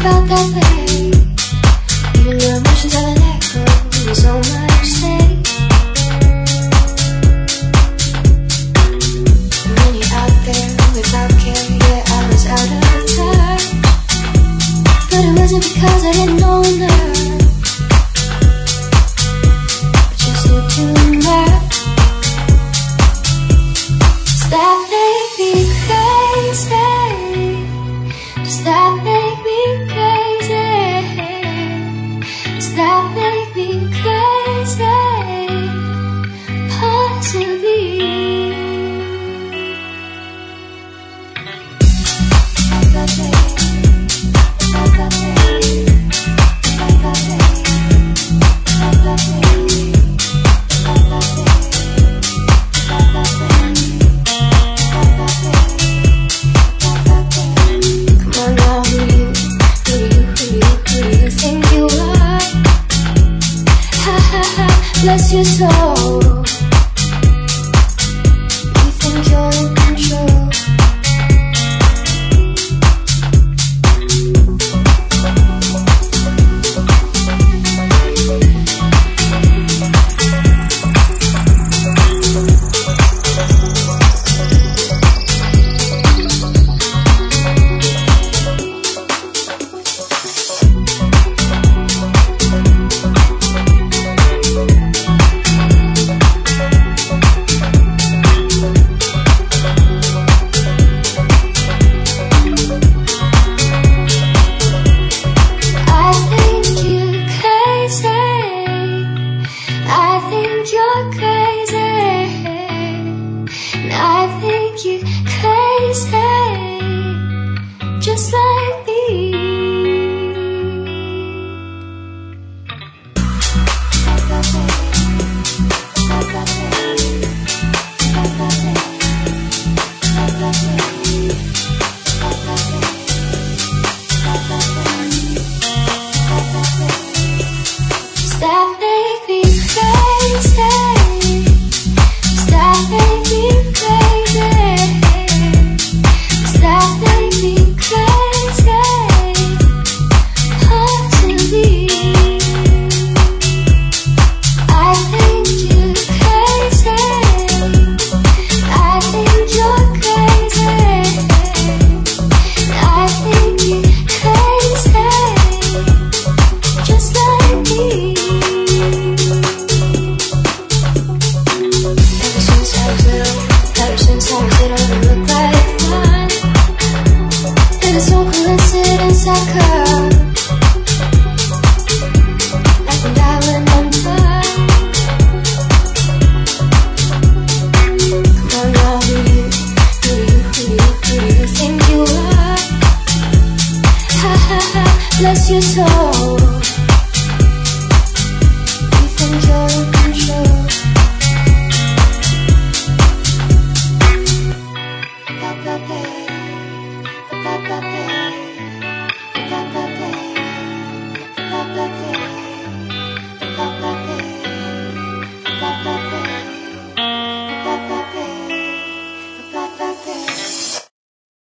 felt that way. Even your emotions have an echo in so much space. When you're out there without care, yeah, I was out of touch. But it wasn't because I didn't know enough. I just knew too much. Does that make me crazy? Does that make me crazy? Does that make me crazy? Possibly. Bless your soul. You think you're in control. Just like